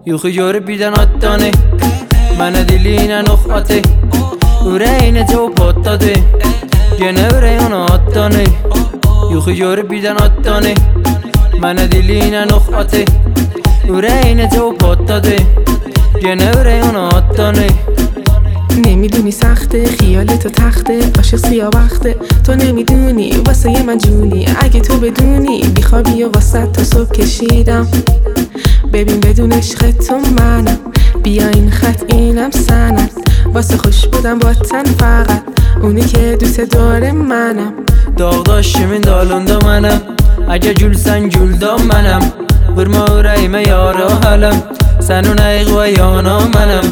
Yuxu görüp birden attanı Mənə diliylə ox atı Ürəyinə cevap atladı Gene ürək ona attanı Yuxu görüp birden attanı Mənə diliylə ox atı Ürəyinə cevap atladı Gene ürək ona attanı نمیدونی سخته خیالتو تخته عاشق سیاه وقته تو نمیدونی واسه یه من جونی اگه تو بدونی بیخوابی و واسه تا صبح کشیدم ببین بدون عشق تو منم بیا این خط اینم سند واسه خوش بودم با تن فقط اونی که دوست داره منم Dağdaşımın dalında mənəm Əgər gülsən güldə mənəm Vurma ürəyimə yara hələm Sənin əyiq və yana mənəm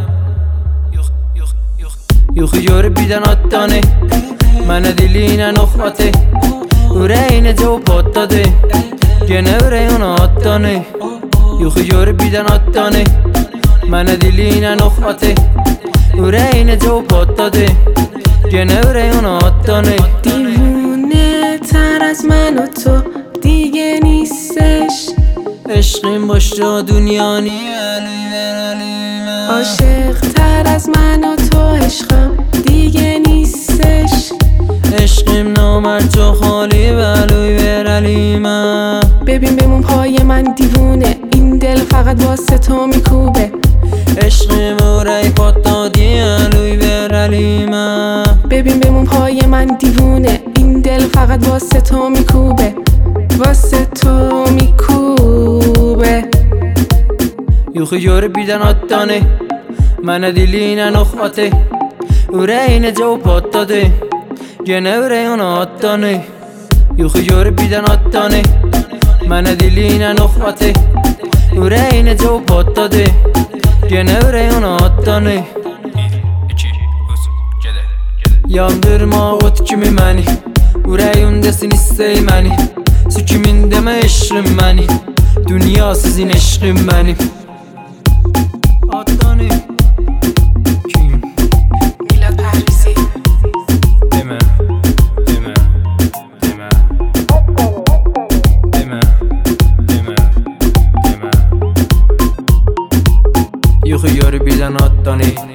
Yuxu görüp birdən attanı Mənə diliylə ox atı Ürəyinə cevap atladı Gene ürək ona attanı Yuxu görüp birdən attanı Mənə diliylə ox atı Ürəyinə cevap atladı Gene ürək ona attanı دیوونه تر از من و تو دیگه نیستش عشقیم başka دنیا نی عاشق تر از من و تو عشقم دیگه نیستش عشقیم نامرد تو خالی بلوی برلیمه ببین بمون پای من دیوونه این دل فقط واسه تو میکوبه عشقیم ورای پاتادی بلوی برلیمه ببین بمون پای من دیوونه این دل فقط واسه تو میکوبه واسه تو میکوبه Yuxu görüp birdən attanı Mənə diliylə ox atı Ürəyinə cevap atladı Gene ürək ona attanı Yuxu görüp birdən attanı Mənə diliylə ox atı Ürəyinə cevap atladı Gene ürək ona attanı Yandırma ot kimi məni Ürəyimdəsin istey məni Su kimin demə eşqim məni Dünya sizin eşqim mənim Attanı Kim? میلاد پرویزی Demə Demə Demə Demə Demə Demə Yuxu görüp birdən attanı